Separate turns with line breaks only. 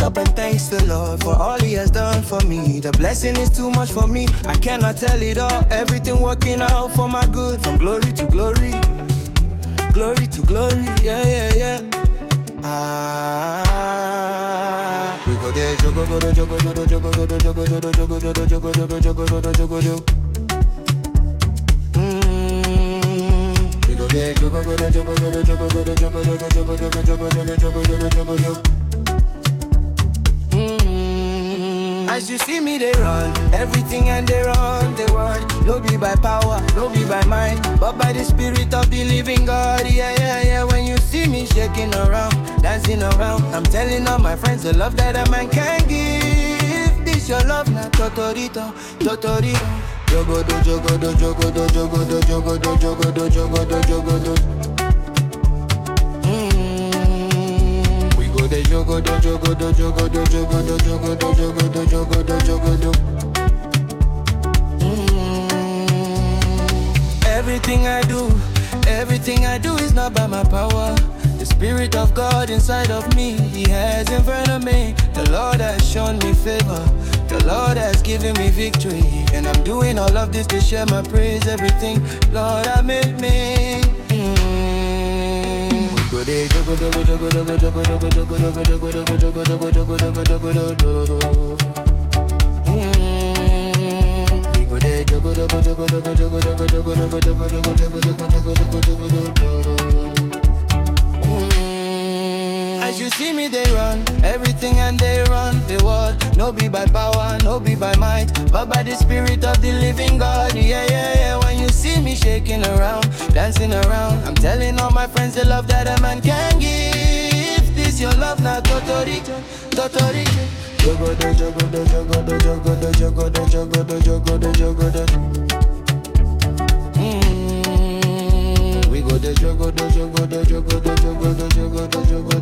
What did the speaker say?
up and thanks the Lord for all he has done for me. The blessing is too much for me, I cannot tell it all. Everything working out for my good, from glory to glory, glory to glory, yeah, yeah, yeah. We go there, jogo, jogo, jogo, jogo, jogo, jogo, jogo, jogo, jogo, jogo, jogo, jogo, jogo, jogo, jogo, jogo. We go there, jogo, jogo, jogo, jogo, jogo, jogo, jogo, jogo, jogo, jogo, jogo, jogo, jogo, jogo, jogo. As you see me, they run everything and they run the world. No be by power, no be by might, but by the spirit of the living God. Yeah, yeah, yeah. When you see me shaking around, dancing around, I'm telling all my friends the love that a man can give. This your love, not totorito, totorito. Jogo do, jogo do, jogo do, jogo do, jogo do, jogo do, jogo do, jogo do. Jogo do, jogo do, jogo do, jogo do, jogo do, jogo do, jogo do, jogo do. Everything I do is not by my power. The Spirit of God inside of me, He has in front of me. The Lord has shown me favor, the Lord has given me victory, and I'm doing all of this to share my praise. Everything, Lord, I made me. Jogo do, jogo do, jogo do, jogo do, jogo do, jogo do, jogo do, jogo do, jogo do, jogo do, jogo do. We go there, jogo do, jogo do, jogo do, jogo do, jogo do, jogo do, jogo do, jogo do. As you see me, they run everything and they run the world. No be by power, no be by might, but by the spirit of the living God. Yeah, yeah, yeah. When you see me shaking around, dancing around, I'm telling all my friends the love that a man can give. This your love, not totorito, totorito. Jogo do, jogo do, jogo do, jogo do, jogo do, jogo do, jogo do, jogo do. We go the jogo do, jogo do, jogo do, jogo do, jogo do, jogo do.